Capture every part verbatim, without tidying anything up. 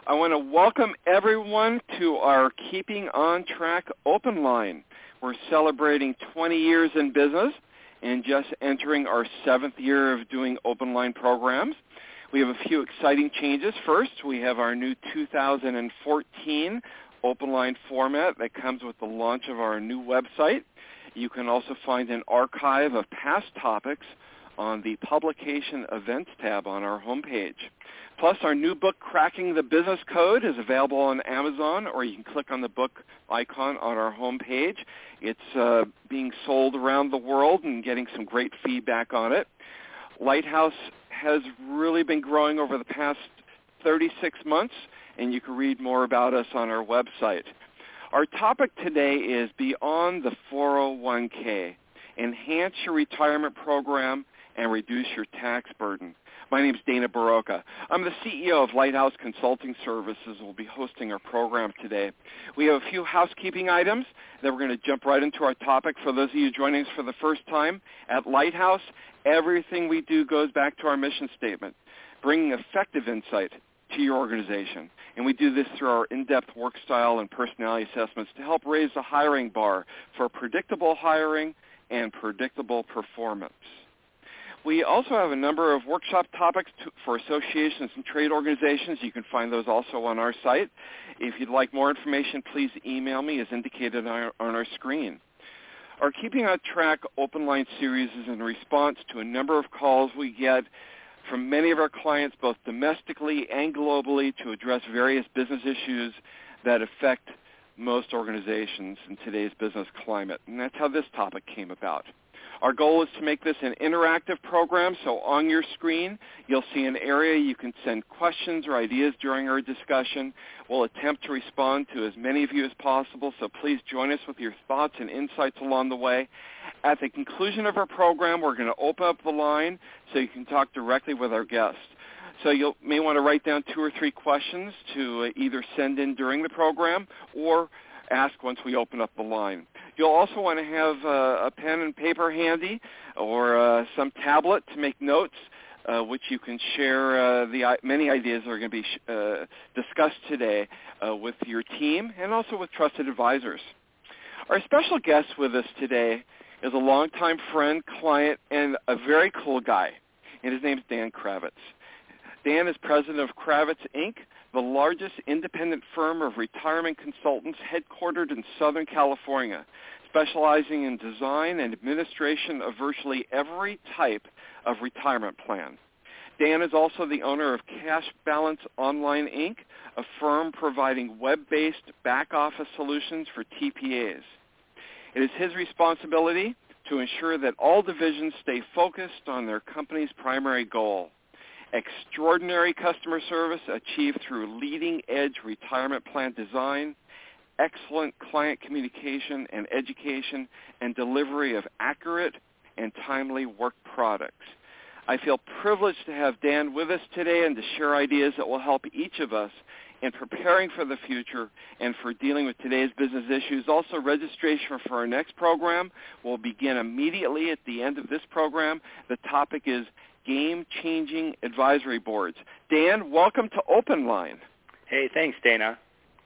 I want to welcome everyone to our Keeping on Track Open Line. We're celebrating twenty years in business and just entering our seventh year of doing open line programs. We have a few exciting changes. First, we have our new two thousand fourteen open line format that comes with the launch of our new website. You can also find an archive of past topics on the Publication Events tab on our homepage. Plus, our new book, Cracking the Business Code, is available on Amazon, or you can click on the book icon on our homepage. It's uh, being sold around the world and getting some great feedback on it. Lighthouse has really been growing over the past thirty-six months, and you can read more about us on our website. Our topic today is Beyond the four oh one k, Enhance Your Retirement Program and Reduce Your Tax Burden. My name is Dana Barocca. I'm the C E O of Lighthouse Consulting Services and will be hosting our program today. We have a few housekeeping items, then we're going to jump right into our topic. For those of you joining us for the first time, at Lighthouse, everything we do goes back to our mission statement, bringing effective insight to your organization. And we do this through our in-depth work style and personality assessments to help raise the hiring bar for predictable hiring and predictable performance. We also have a number of workshop topics to, for associations and trade organizations. You can find those also on our site. If you'd like more information, please email me as indicated on our, on our screen. Our Keeping on Track Open Line series is in response to a number of calls we get from many of our clients, both domestically and globally, to address various business issues that affect most organizations in today's business climate. And that's how this topic came about. Our goal is to make this an interactive program, so on your screen you'll see an area you can send questions or ideas during our discussion. We'll attempt to respond to as many of you as possible, so please join us with your thoughts and insights along the way. At the conclusion of our program, we're going to open up the line so you can talk directly with our guests. So you may want to write down two or three questions to either send in during the program or ask once we open up the line. You'll also want to have uh, a pen and paper handy or uh, some tablet to make notes, uh, which you can share uh, the uh, many ideas that are going to be sh- uh, discussed today uh, with your team and also with trusted advisors. Our special guest with us today is a longtime friend, client, and a very cool guy, and his name is Dan Kravitz. Dan is president of Kravitz, Incorporated, the largest independent firm of retirement consultants headquartered in Southern California, specializing in design and administration of virtually every type of retirement plan. Dan is also the owner of Cash Balance Online, Incorporated, a firm providing web-based back-office solutions for T P As. It is his responsibility to ensure that all divisions stay focused on their company's primary goal: extraordinary customer service achieved through leading-edge retirement plan design, excellent client communication and education, and delivery of accurate and timely work products. I feel privileged to have Dan with us today and to share ideas that will help each of us in preparing for the future and for dealing with today's business issues. Also, registration for our next program will begin immediately at the end of this program. The topic is Game-Changing Advisory Boards. Dan, welcome to Open Line. Hey, thanks, Dana.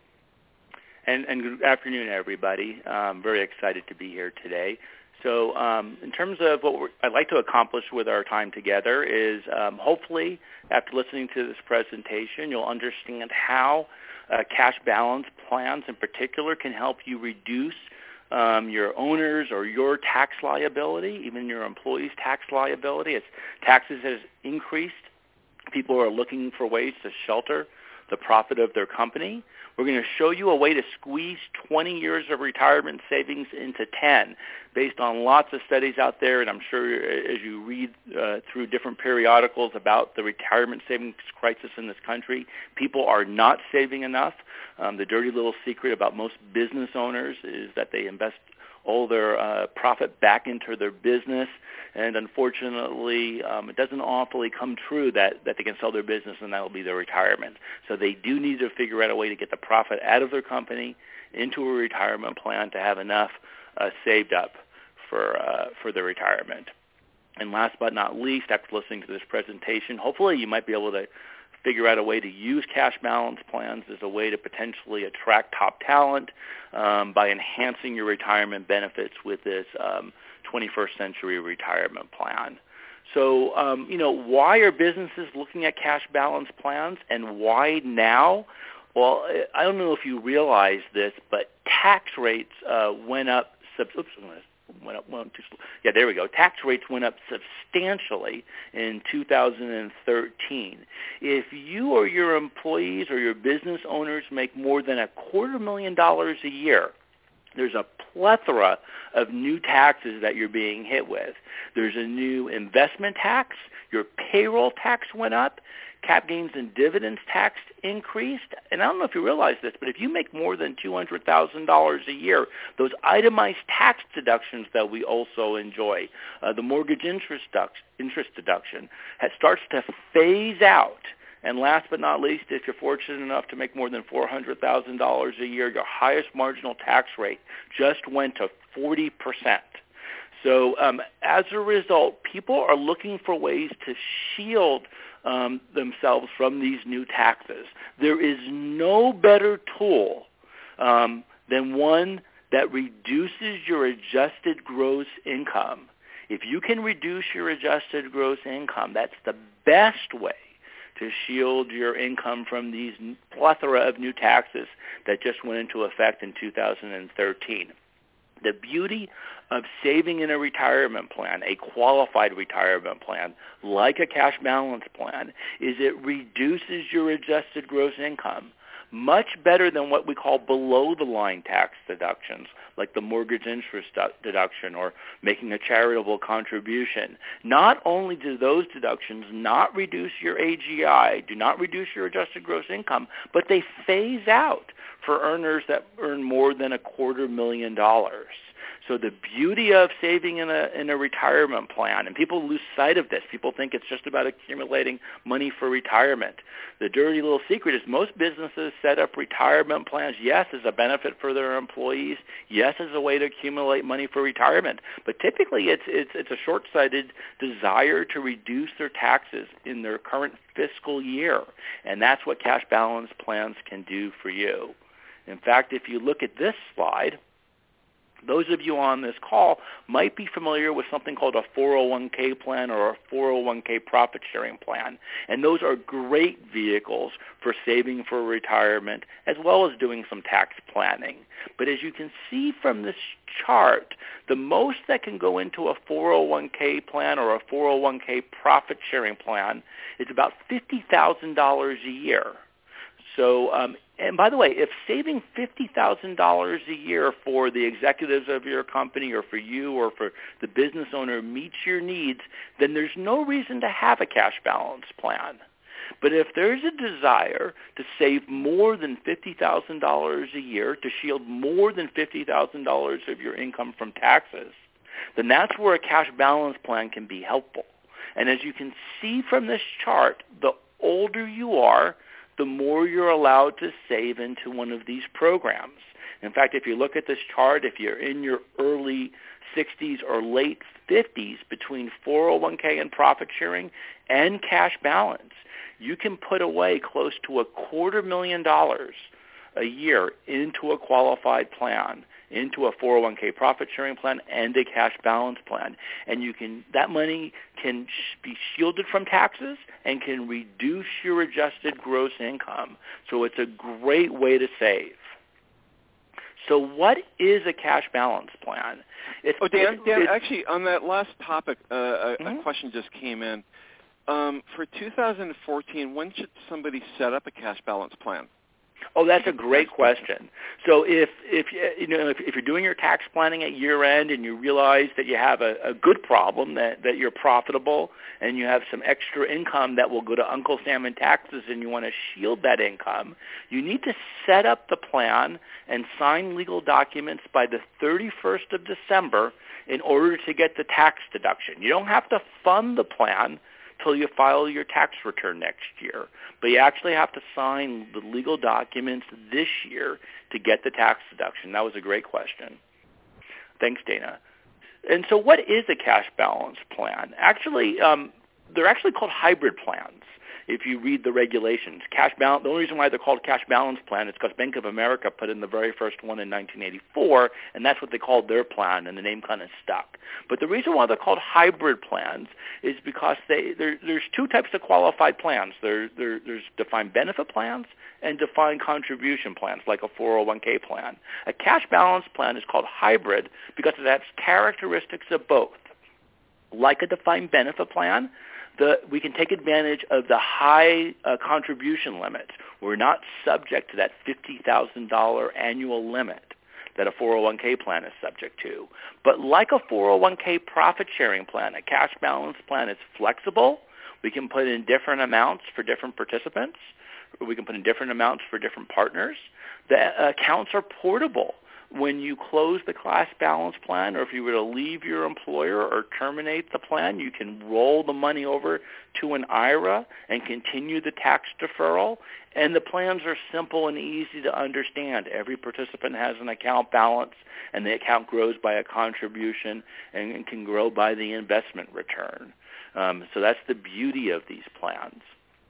And, and good afternoon, everybody. I'm very excited to be here today. So um, in terms of what we're, I'd like to accomplish with our time together is um, hopefully after listening to this presentation, you'll understand how uh, cash balance plans in particular can help you reduce Um, your owners or your tax liability, even your employees' tax liability. As taxes has increased, people are looking for ways to shelter the profit of their company. We're going to show you a way to squeeze twenty years of retirement savings into ten based on lots of studies out there, and I'm sure as you read uh, through different periodicals about the retirement savings crisis in this country, people are not saving enough. Um, the dirty little secret about most business owners is that they invest all their uh, profit back into their business, and unfortunately um, it doesn't awfully come true that, that they can sell their business and that will be their retirement. So they do need to figure out a way to get the profit out of their company into a retirement plan to have enough uh, saved up for uh, for their retirement. And last but not least, after listening to this presentation, hopefully you might be able to figure out a way to use cash balance plans as a way to potentially attract top talent um, by enhancing your retirement benefits with this um, twenty-first century retirement plan. So, um, you know, why are businesses looking at cash balance plans, and why now? Well, I don't know if you realize this, but tax rates uh, went up. Sub- oops, went up. Went too slow. Yeah, there we go. Tax rates went up substantially in two thousand thirteen. If you or your employees or your business owners make more than a quarter million dollars a year, there's a plethora of new taxes that you're being hit with. There's a new investment tax. Your payroll tax went up. Cap gains and dividends tax increased. And I don't know if you realize this, but if you make more than two hundred thousand dollars a year, those itemized tax deductions that we also enjoy, uh, the mortgage interest, deduct- interest deduction, has, starts to phase out. And last but not least, if you're fortunate enough to make more than four hundred thousand dollars a year, your highest marginal tax rate just went to forty percent. So um, as a result, people are looking for ways to shield um, themselves from these new taxes. There is no better tool um, than one that reduces your adjusted gross income. If you can reduce your adjusted gross income, that's the best way to shield your income from these plethora of new taxes that just went into effect in two thousand thirteen. The beauty of saving in a retirement plan, a qualified retirement plan, like a cash balance plan, is it reduces your adjusted gross income much better than what we call below-the-line tax deductions, like the mortgage interest deduction or making a charitable contribution. Not only do those deductions not reduce your A G I, do not reduce your adjusted gross income, but they phase out for earners that earn more than a quarter million dollars. So the beauty of saving in a in a retirement plan, and people lose sight of this. People think it's just about accumulating money for retirement. The dirty little secret is most businesses set up retirement plans, yes, as a benefit for their employees, yes, as a way to accumulate money for retirement. But typically it's it's it's a short-sighted desire to reduce their taxes in their current fiscal year. And that's what cash balance plans can do for you. In fact, if you look at this slide, those of you on this call might be familiar with something called a four oh one k plan or a four oh one k profit sharing plan. And those are great vehicles for saving for retirement as well as doing some tax planning. But as you can see from this chart, the most that can go into a four oh one k plan or a four oh one k profit sharing plan is about fifty thousand dollars a year. So, um, and by the way, if saving fifty thousand dollars a year for the executives of your company or for you or for the business owner meets your needs, then there's no reason to have a cash balance plan. But if there's a desire to save more than fifty thousand dollars a year, to shield more than fifty thousand dollars of your income from taxes, then that's where a cash balance plan can be helpful. And as you can see from this chart, the older you are, the more you're allowed to save into one of these programs. In fact, if you look at this chart, if you're in your early sixties or late fifties between four oh one k and profit sharing and cash balance, you can put away close to a quarter million dollars a year into a qualified plan, into a four oh one k profit sharing plan and a cash balance plan. And you can that money can sh- be shielded from taxes and can reduce your adjusted gross income. So it's a great way to save. So what is a cash balance plan? It's, oh, Dan, it's, Dan it's, actually, on that last topic, uh, a, mm-hmm. a question just came in. Um, for two thousand fourteen, when should somebody set up a cash balance plan? Oh, that's a great question. So if if you know if, if you're doing your tax planning at year end and you realize that you have a, a good problem, that, that you're profitable and you have some extra income that will go to Uncle Sam in taxes and you want to shield that income, you need to set up the plan and sign legal documents by the thirty-first of December in order to get the tax deduction. You don't have to fund the plan till you file your tax return next year. But you actually have to sign the legal documents this year to get the tax deduction. That was a great question. Thanks, Dana. And so what is a cash balance plan? Actually, um, they're actually called hybrid plans. if you read the regulations. Cash balance, the only reason why they're called cash balance plan is because Bank of America put in the very first one in nineteen eighty-four, and that's what they called their plan, and the name kind of stuck. But the reason why they're called hybrid plans is because they there, there's two types of qualified plans. There, there, there's defined benefit plans and defined contribution plans, like a four oh one k plan. A cash balance plan is called hybrid because it has characteristics of both. Like a defined benefit plan, the, we can take advantage of the high uh, contribution limits. We're not subject to that fifty thousand dollars annual limit that a four oh one k plan is subject to. But like a four oh one k profit-sharing plan, a cash balance plan is flexible. We can put in different amounts for different participants. We can put in different amounts for different partners. The accounts are portable. When you close the cash balance plan, or if you were to leave your employer or terminate the plan, you can roll the money over to an I R A and continue the tax deferral. And the plans are simple and easy to understand. Every participant has an account balance, and the account grows by a contribution and can grow by the investment return. Um, so that's the beauty of these plans.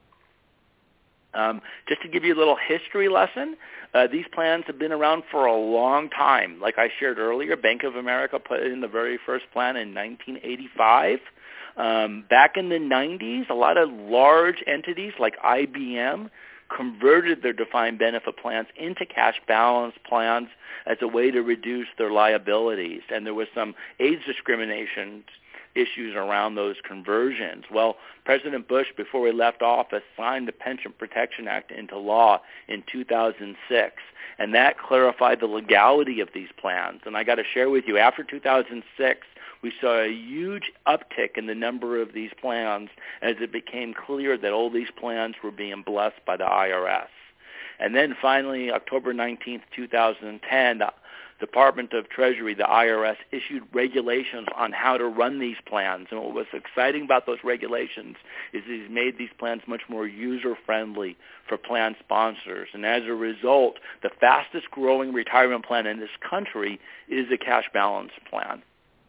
Um, just to give you a little history lesson, uh, these plans have been around for a long time. Like I shared earlier, Bank of America put in the very first plan in nineteen eighty-five. Um, back in the nineties, a lot of large entities like I B M converted their defined benefit plans into cash balance plans as a way to reduce their liabilities. And there was some age discrimination issues around those conversions. Well, President Bush, before he left office, signed the Pension Protection Act into law in two thousand six, and that clarified the legality of these plans. And I got to share with you, after two thousand six, we saw a huge uptick in the number of these plans as it became clear that all these plans were being blessed by the I R S. And then finally, October nineteenth, two thousand ten, the Department of Treasury, the I R S, issued regulations on how to run these plans. And what was exciting about those regulations is these made these plans much more user-friendly for plan sponsors. And as a result, the fastest-growing retirement plan in this country is a cash balance plan.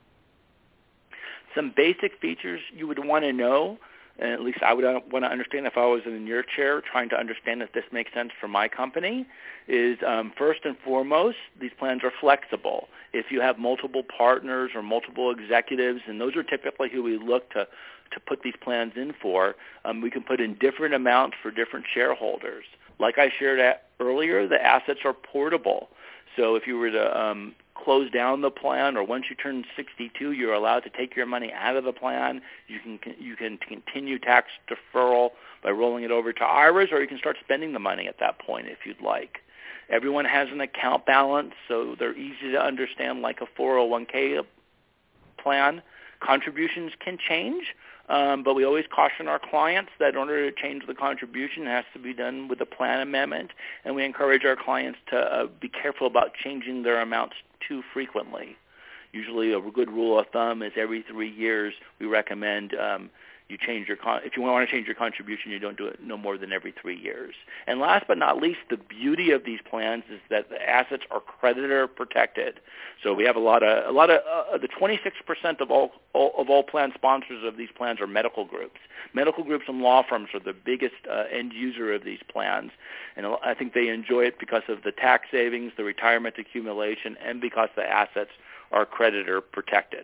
Some basic features you would want to know, and at least I would want to understand if I was in your chair trying to understand if this makes sense for my company, is um, first and foremost, these plans are flexible. If you have multiple partners or multiple executives, and those are typically who we look to, to put these plans in for, um, we can put in different amounts for different shareholders. Like I shared at earlier, the assets are portable. So if you were to um, close down the plan, or once you turn sixty-two, you're allowed to take your money out of the plan. You can you can continue tax deferral by rolling it over to I R As, or you can start spending the money at that point if you'd like. Everyone has an account balance, so they're easy to understand, like a four oh one k plan. Contributions can change, um, but we always caution our clients that in order to change the contribution, it has to be done with a plan amendment, and we encourage our clients to uh, be careful about changing their amounts too frequently. Usually a good rule of thumb is every three years we recommend um, you change your con- if you want to change your contribution, you don't do it no more than every three years. And last but not least, the beauty of these plans is that the assets are creditor protected. So we have a lot of a lot of uh, the twenty-six percent of all, all of all plan sponsors of these plans are medical groups. Medical groups and law firms are the biggest uh, end user of these plans, and I think they enjoy it because of the tax savings, the retirement accumulation, and because the assets are creditor protected.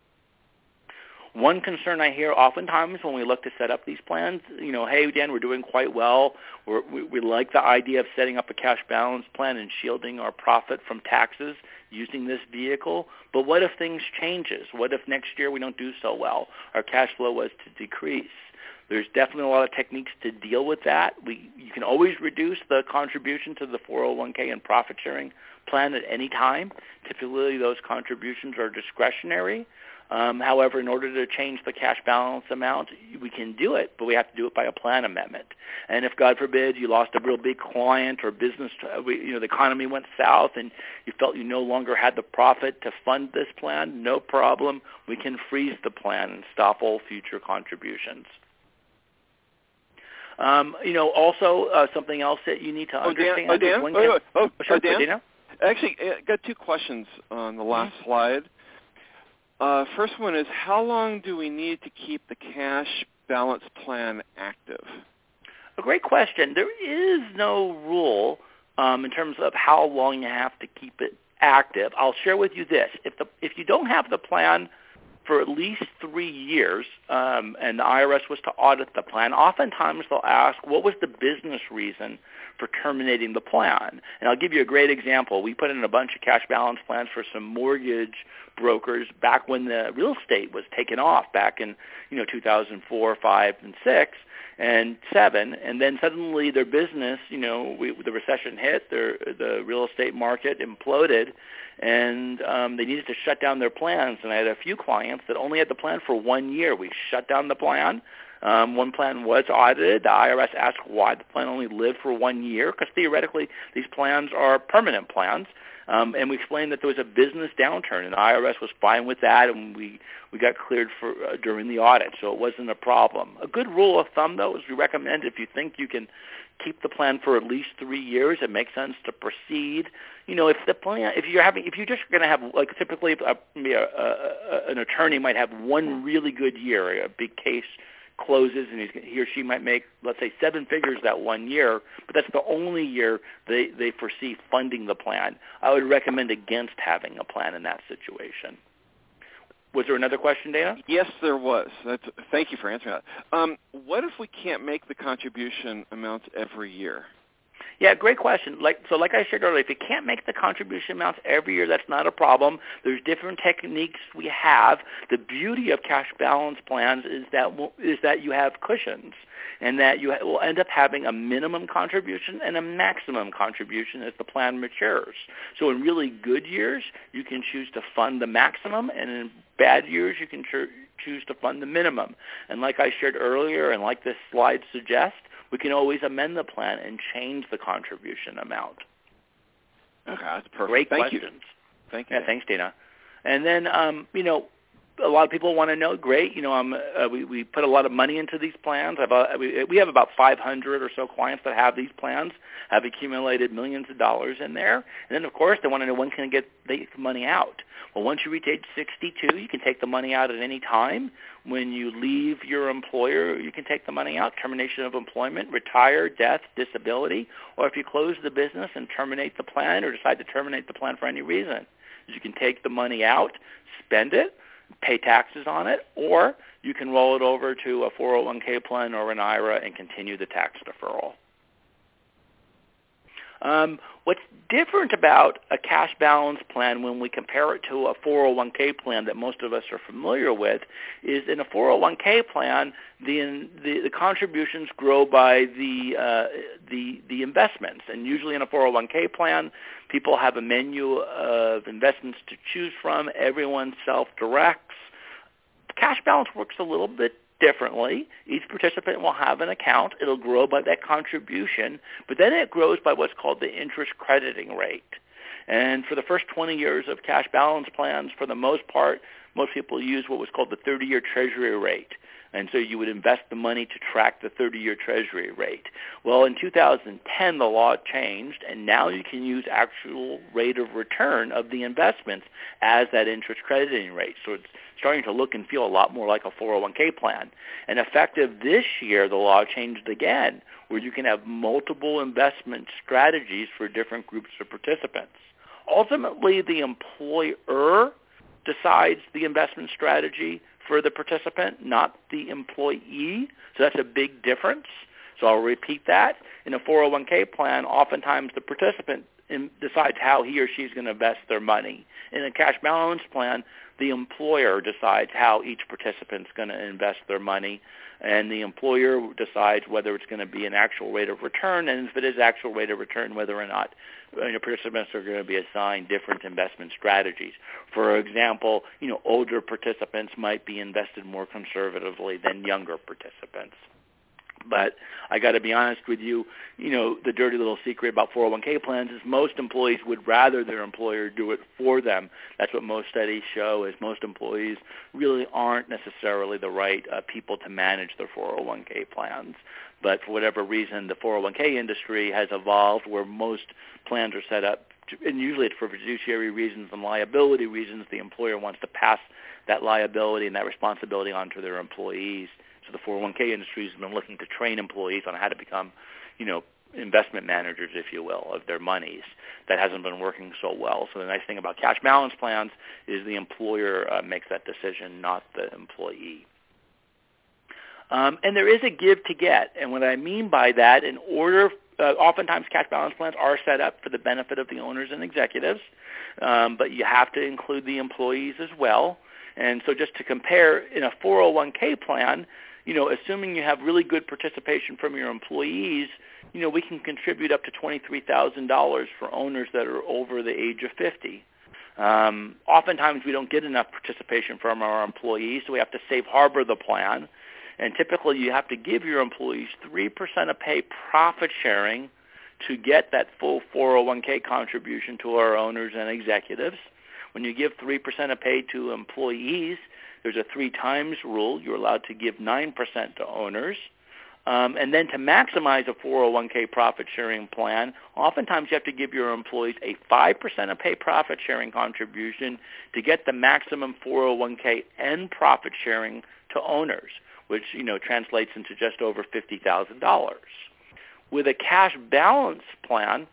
One concern I hear oftentimes when we look to set up these plans, you know, hey, Dan, we're doing quite well. We're, we, we like the idea of setting up a cash balance plan and shielding our profit from taxes using this vehicle. But what if things changes? What if next year we don't do so well? Our cash flow was to decrease. There's definitely a lot of techniques to deal with that. We, you can always reduce the contribution to the four oh one k and profit-sharing plan at any time. Typically, those contributions are discretionary. Um, however, in order to change the cash balance amount, we can do it, but we have to do it by a plan amendment. And if, God forbid, you lost a real big client or business, you know, the economy went south and you felt you no longer had the profit to fund this plan, no problem. We can freeze the plan and stop all future contributions. Um, you know, also uh, something else that you need to oh, understand. Dan, oh, Dan? One wait, wait. Oh, oh, sure, Dan? Dana? Actually, I got two questions on the last mm-hmm. slide. Uh, first one is, how long do we need to keep the cash balance plan active? A great question. There is no rule um, in terms of how long you have to keep it active. I'll share with you this. If the if you don't have the plan for at least three years, um, and the I R S was to audit the plan, oftentimes they'll ask, what was the business reason for terminating the plan? And I'll give you a great example. We put in a bunch of cash balance plans for some mortgage brokers back when the real estate was taken off back in, you know, two thousand four, five, and six, and seven, and then suddenly their business, you know, we, the recession hit, their, the real estate market imploded, and um, they needed to shut down their plans. And I had a few clients that only had the plan for one year. We shut down the plan. Um, one plan was audited. The I R S asked why the plan only lived for one year, because theoretically these plans are permanent plans. Um, and we explained that there was a business downturn, and the I R S was fine with that, and we, we got cleared for uh, during the audit, so it wasn't a problem. A good rule of thumb, though, is we recommend if you think you can keep the plan for at least three years, it makes sense to proceed. You know, if the plan, if you're having, if you're just going to have, like typically a, a, a, an attorney might have one really good year, a big case closes, and he's, he or she might make, let's say, seven figures that one year, but that's the only year they, they foresee funding the plan. I would recommend against having a plan in that situation. Was there another question, Dana? Yes, there was. That's, thank you for answering that. Um, what if we can't make the contribution amounts every year? Yeah, great question. Like so, like I shared earlier, if you can't make the contribution amounts every year, that's not a problem. There's different techniques we have. The beauty of cash balance plans is that is that you have cushions, and that you will end up having a minimum contribution and a maximum contribution as the plan matures. So in really good years, you can choose to fund the maximum, and in bad years, you can cho- choose to fund the minimum. And like I shared earlier, and like this slide suggests, we can always amend the plan and change the contribution amount. Okay, that's perfect. Great Thank questions. You. Thank you. Yeah, thanks, Dana. And then, um, you know, a lot of people want to know, great, you know, um, uh, we, we put a lot of money into these plans. About, we, we have about five hundred or so clients that have these plans, have accumulated millions of dollars in there. And then, of course, they want to know when can they get the money out. Well, once you reach age sixty-two, you can take the money out at any time. When you leave your employer, you can take the money out, termination of employment, retire, death, disability, or if you close the business and terminate the plan or decide to terminate the plan for any reason. You can take the money out, spend it, pay taxes on it, or you can roll it over to a four oh one k plan or an I R A and continue the tax deferral. Um, what's different about a cash balance plan when we compare it to a four oh one k plan that most of us are familiar with is in a four oh one k plan, the the, the contributions grow by the, uh, the the investments. And usually in a four oh one k plan, people have a menu of investments to choose from. Everyone self-directs. Cash balance works a little bit differently. Each participant will have an account. It'll grow by that contribution, but then it grows by what's called the interest crediting rate. And for the first twenty years of cash balance plans, for the most part, most people use what was called the thirty-year Treasury rate. And so you would invest the money to track the thirty-year Treasury rate. Well, in two thousand ten, the law changed, and now you can use actual rate of return of the investments as that interest crediting rate. So it's starting to look and feel a lot more like a four oh one k plan. And effective this year, the law changed again, where you can have multiple investment strategies for different groups of participants. Ultimately, the employer decides the investment strategy for the participant, not the employee. So that's a big difference. So I'll repeat that. In a four oh one k plan, oftentimes the participant decides how he or she is going to invest their money. In a cash balance plan, the employer decides how each participant is going to invest their money, and the employer decides whether it's going to be an actual rate of return, and if it is actual rate of return, whether or not you know, participants are going to be assigned different investment strategies. For example, you know, older participants might be invested more conservatively than younger participants. But I got to be honest with you, you know, the dirty little secret about four oh one k plans is most employees would rather their employer do it for them. That's what most studies show, is most employees really aren't necessarily the right uh, people to manage their four oh one k plans. But for whatever reason, the four oh one k industry has evolved where most plans are set up, to, and usually it's for fiduciary reasons and liability reasons. The employer wants to pass that liability and that responsibility on to their employees. So the four oh one k industry has been looking to train employees on how to become, you know, investment managers, if you will, of their monies. That hasn't been working so well. So the nice thing about cash balance plans is the employer uh, makes that decision, not the employee. Um, and there is a give to get. And what I mean by that, in order, uh, oftentimes cash balance plans are set up for the benefit of the owners and executives, um, but you have to include the employees as well. And so just to compare, in a four oh one k plan, you know, assuming you have really good participation from your employees, you know, we can contribute up to twenty-three thousand dollars for owners that are over the age of fifty. Um, oftentimes we don't get enough participation from our employees, so we have to safe harbor the plan. And typically you have to give your employees three percent of pay profit sharing to get that full four oh one k contribution to our owners and executives. When you give three percent of pay to employees, there's a three times rule. You're allowed to give nine percent to owners. Um, and then to maximize a four oh one k profit sharing plan, oftentimes you have to give your employees a five percent of pay profit sharing contribution to get the maximum four oh one k and profit sharing to owners, which, you know, translates into just over fifty thousand dollars. With a cash balance plan,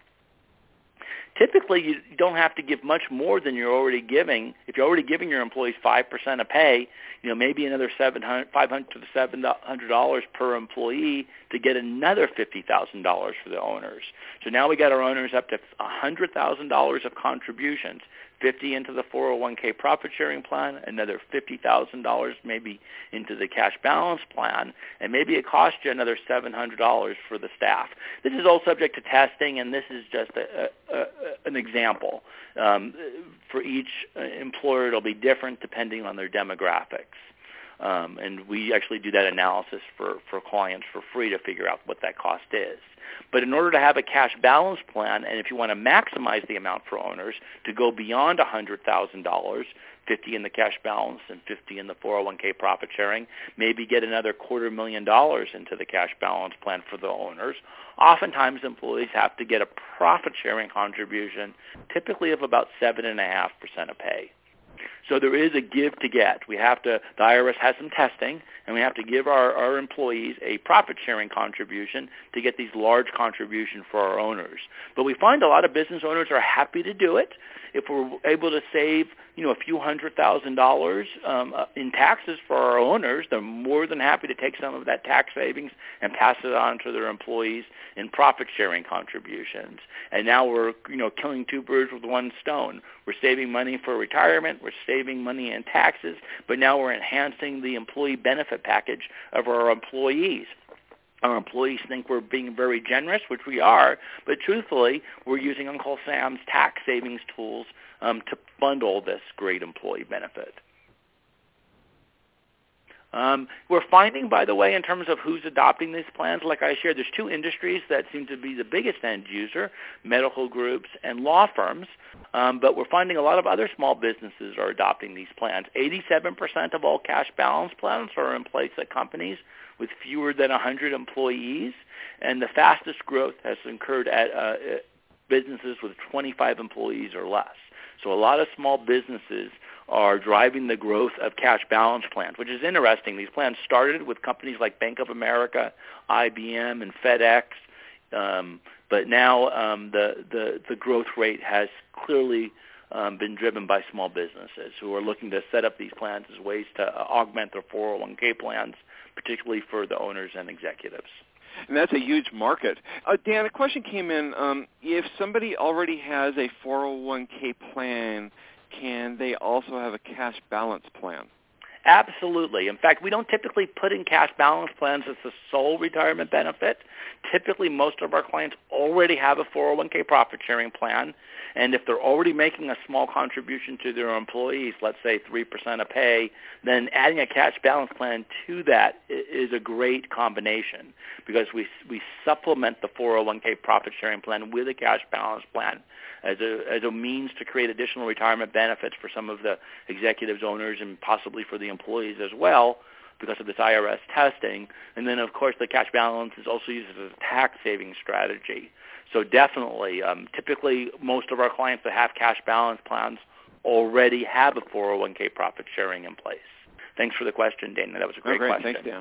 typically you don't have to give much more than you're already giving. If you're already giving your employees five percent of pay, you know, maybe another five hundred to seven hundred dollars per employee to get another fifty thousand dollars for the owners. So now we got our owners up to one hundred thousand dollars of contributions, fifty into the four oh one k profit sharing plan, another fifty thousand dollars maybe into the cash balance plan, and maybe it costs you another seven hundred dollars for the staff. This is all subject to testing, and this is just a, a, a, an example. Um, for each employer, it'll be different depending on their demographics. Um, and we actually do that analysis for, for clients for free to figure out what that cost is. But in order to have a cash balance plan, and if you want to maximize the amount for owners to go beyond one hundred thousand dollars, fifty in the cash balance and fifty in the four oh one k profit sharing, maybe get another quarter million dollars into the cash balance plan for the owners, oftentimes employees have to get a profit sharing contribution, typically of about seven point five percent of pay. So there is a give to get. We have to, the I R S has some testing, and we have to give our, our employees a profit-sharing contribution to get these large contributions for our owners. But we find a lot of business owners are happy to do it. If we're able to save, you know, a few hundred thousand dollars um, in taxes for our owners, they're more than happy to take some of that tax savings and pass it on to their employees in profit-sharing contributions. And now we're, you know, killing two birds with one stone. We're saving money for retirement. We're saving money in taxes, but now we're enhancing the employee benefit package of our employees. Our employees think we're being very generous, which we are, but truthfully, we're using Uncle Sam's tax savings tools um, to bundle this great employee benefit. Um, we're finding, by the way, in terms of who's adopting these plans, like I shared, there's two industries that seem to be the biggest end user, medical groups and law firms, um, but we're finding a lot of other small businesses are adopting these plans. eighty-seven percent of all cash balance plans are in place at companies with fewer than one hundred employees, and the fastest growth has occurred at uh, businesses with twenty-five employees or less. So a lot of small businesses are driving the growth of cash balance plans, which is interesting. These plans started with companies like Bank of America, I B M, and FedEx, um, but now um, the, the, the growth rate has clearly um, been driven by small businesses who are looking to set up these plans as ways to uh, augment their four oh one k plans, particularly for the owners and executives. And that's a huge market. Uh, Dan, a question came in. Um, if somebody already has a four oh one k plan, can they also have a cash balance plan? Absolutely. In fact, we don't typically put in cash balance plans as the sole retirement benefit. Typically, most of our clients already have a four oh one k profit sharing plan, and if they're already making a small contribution to their employees, let's say three percent of pay, then adding a cash balance plan to that is a great combination because we we supplement the four oh one k profit sharing plan with a cash balance plan as a as a means to create additional retirement benefits for some of the executives, owners, and possibly for the employees as well because of this I R S testing. And then, of course, the cash balance is also used as a tax-saving strategy. So definitely, um, typically, most of our clients that have cash balance plans already have a four oh one k profit sharing in place. Thanks for the question, Dana. That was a great oh, great. question. Thanks, Dan.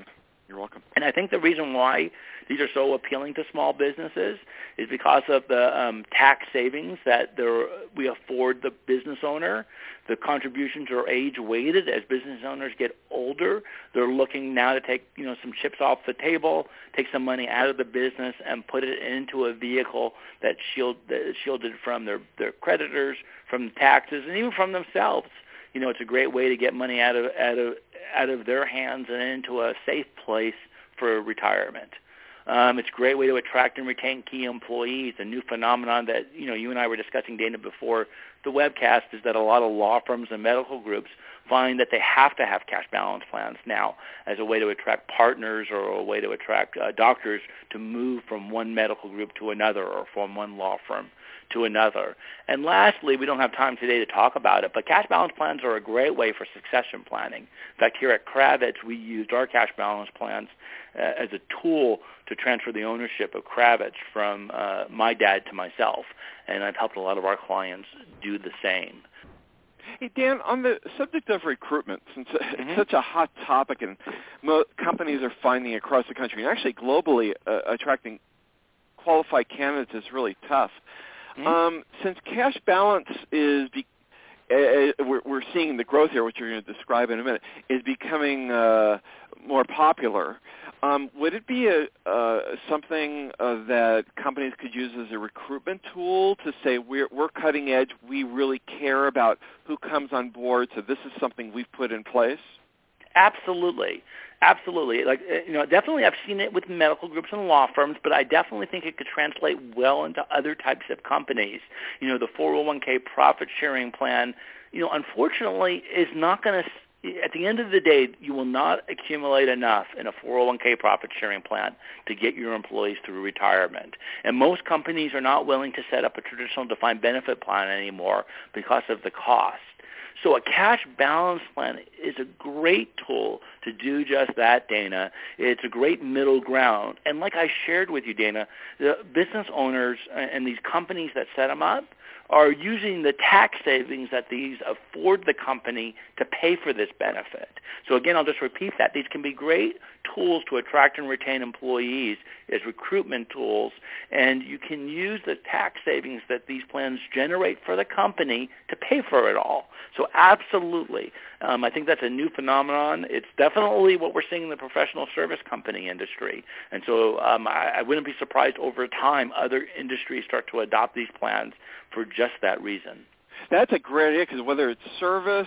You're welcome. And I think the reason why these are so appealing to small businesses is because of the um, tax savings that there, we afford the business owner. The contributions are age-weighted. As business owners get older, they're looking now to take, you know, some chips off the table, take some money out of the business, and put it into a vehicle that, shield, that is shielded from their, their creditors, from taxes, and even from themselves. You know, it's a great way to get money out of out of out of their hands and into a safe place for retirement. Um, it's a great way to attract and retain key employees. A new phenomenon that, you know, you and I were discussing, Dana, before the webcast is that a lot of law firms and medical groups find that they have to have cash balance plans now as a way to attract partners or a way to attract uh, doctors to move from one medical group to another or from one law firm to another. And lastly, we don't have time today to talk about it, but cash balance plans are a great way for succession planning. In fact, here at Kravitz, we used our cash balance plans uh, as a tool to transfer the ownership of Kravitz from uh, my dad to myself, and I've helped a lot of our clients do the same. Hey, Dan, on the subject of recruitment, since Mm-hmm. it's such a hot topic and mo- companies are finding across the country, and actually globally, uh, attracting qualified candidates is really tough. Mm-hmm. Um, since cash balance is, be- uh, we're, we're seeing the growth here, which you're going to describe in a minute, is becoming uh, more popular. Um, would it be a, uh, something uh, that companies could use as a recruitment tool to say we're, we're cutting edge, we really care about who comes on board, so this is something we've put in place? Absolutely. Absolutely. Like, you know, definitely I've seen it with medical groups and law firms, but I definitely think it could translate well into other types of companies. You know, the four oh one k profit sharing plan, you know, unfortunately is not going to, at the end of the day, you will not accumulate enough in a four oh one k profit sharing plan to get your employees through retirement. And most companies are not willing to set up a traditional defined benefit plan anymore because of the cost. So a cash balance plan is a great tool to do just that, Dana. It's a great middle ground. And like I shared with you, Dana, the business owners and these companies that set them up are using the tax savings that these afford the company to pay for this benefit. So again, I'll just repeat that. These can be great tools to attract and retain employees as recruitment tools, and you can use the tax savings that these plans generate for the company to pay for it all. So absolutely. Um, I think that's a new phenomenon. It's definitely what we're seeing in the professional service company industry. And so um, I, I wouldn't be surprised over time other industries start to adopt these plans for just that reason. That's a great idea, because whether it's service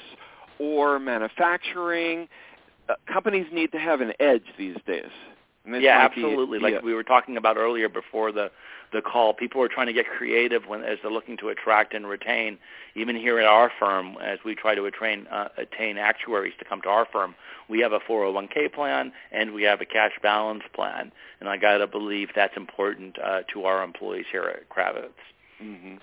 or manufacturing, uh, companies need to have an edge these days. And yeah, might absolutely. Be, like yeah. we were talking about earlier before the, the call, people are trying to get creative when as they're looking to attract and retain. Even here at our firm, as we try to attain, uh, attain actuaries to come to our firm, we have a four oh one k plan and we have a cash balance plan. And I got to believe that's important uh, to our employees here at Kravitz. Mm-hmm.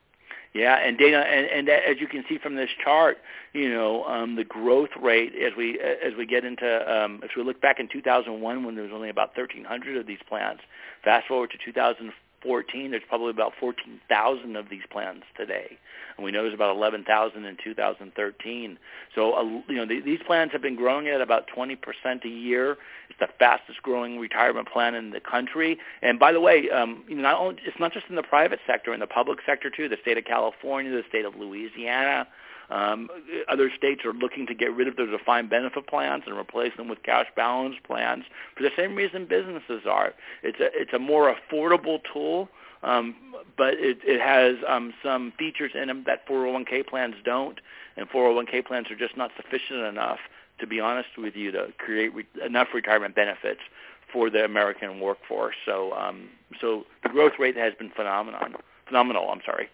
Yeah, and Dana, and, and as you can see from this chart, you know, um, the growth rate as we as we get into um, as we look back in two thousand one when there was only about thirteen hundred of these plans. Fast forward to two thousand fourteen, there's probably about fourteen thousand of these plans today, and we know there's about eleven thousand in two thousand thirteen. So, uh, you know, the, these plans have been growing at about twenty percent a year. It's the fastest growing retirement plan in the country. And by the way, um, you know, not only, it's not just in the private sector, in the public sector too. The state of California, the state of Louisiana, um, other states are looking to get rid of their defined benefit plans and replace them with cash balance plans for the same reason businesses are. It's a it's a more affordable tool. Um, but it, it has um, some features in them that four oh one k plans don't, and four oh one k plans are just not sufficient enough, to be honest with you, to create re- enough retirement benefits for the American workforce. So, um, so the growth rate has been phenomenal. Phenomenal. I'm sorry.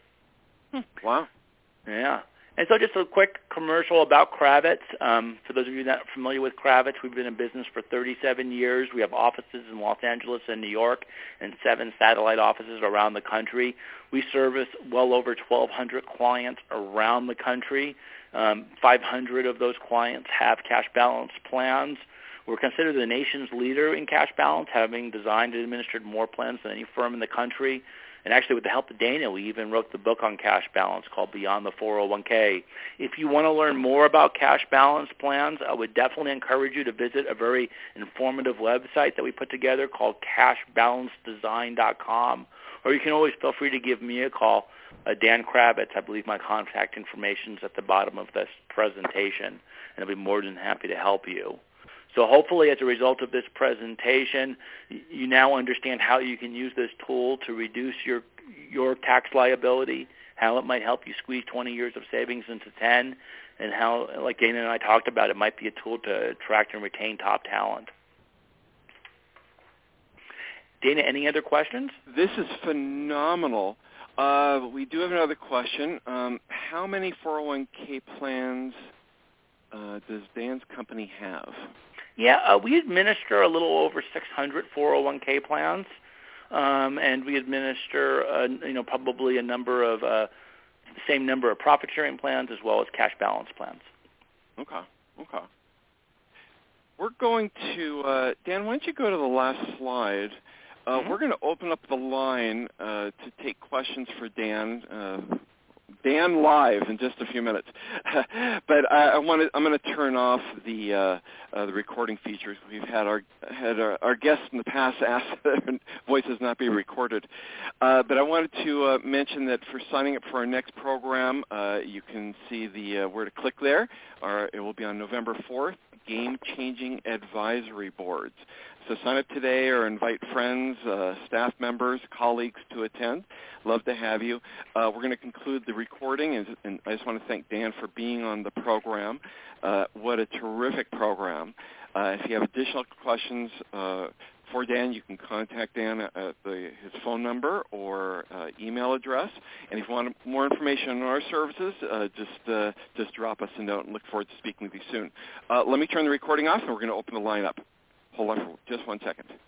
Wow. Yeah. And so just a quick commercial about Kravitz. Um, for those of you not familiar with Kravitz, we've been in business for thirty-seven years. We have offices in Los Angeles and New York and seven satellite offices around the country. We service well over twelve hundred clients around the country. Um, five hundred of those clients have cash balance plans. We're considered the nation's leader in cash balance, having designed and administered more plans than any firm in the country. And actually, with the help of Dana, we even wrote the book on cash balance called Beyond the four oh one k. If you want to learn more about cash balance plans, I would definitely encourage you to visit a very informative website that we put together called cash balance design dot com. Or you can always feel free to give me a call, uh, Dan Kravitz. I believe my contact information is at the bottom of this presentation, and I'll be more than happy to help you. So hopefully as a result of this presentation, you now understand how you can use this tool to reduce your your tax liability, how it might help you squeeze twenty years of savings into ten, and how, like Dana and I talked about, it might be a tool to attract and retain top talent. Dana, any other questions? This is phenomenal. Uh, we do have another question. Um, how many four oh one k plans uh, does Dan's company have? Yeah, uh, we administer a little over six hundred four oh one k plans, um, and we administer, uh, you know, probably a number of uh, the same number of profit-sharing plans as well as cash balance plans. Okay, okay. We're going to, uh, Dan, why don't you go to the last slide? Uh, mm-hmm. We're going to open up the line uh, to take questions for Dan. Uh, Dan live in just a few minutes, but I, I want to. I'm going to turn off the uh, uh, the recording features. We've had our had our, our guests in the past ask that their voices not be recorded, uh, but I wanted to uh, mention that for signing up for our next program, uh, you can see the uh, where to click there. Or it will be on November fourth. Game-changing advisory boards. So sign up today or invite friends, uh, staff members, colleagues to attend. Love to have you. Uh, we're going to conclude the recording, and, and I just want to thank Dan for being on the program. Uh, what a terrific program. Uh, if you have additional questions uh, for Dan, you can contact Dan at the, his phone number or uh, email address. And if you want more information on our services, uh, just uh, just drop us a note, and look forward to speaking with you soon. Uh, let me turn the recording off, and we're going to open the line up. Hold on for just one second.